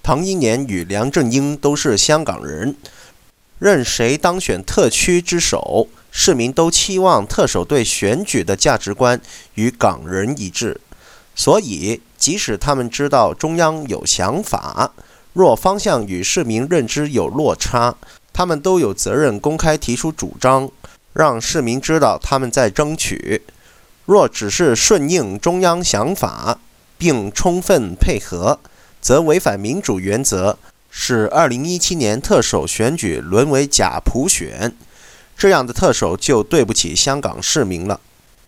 唐英年与梁振英都是香港人，任谁当选特区之首，市民都期望特首对选举的价值观与港人一致。所以，即使他们知道中央有想法，若方向与市民认知有落差，他们都有责任公开提出主张，让市民知道他们在争取。若只是顺应中央想法，并充分配合，则违反民主原则，使2017年特首选举沦为假普选。这样的特首就对不起香港市民了。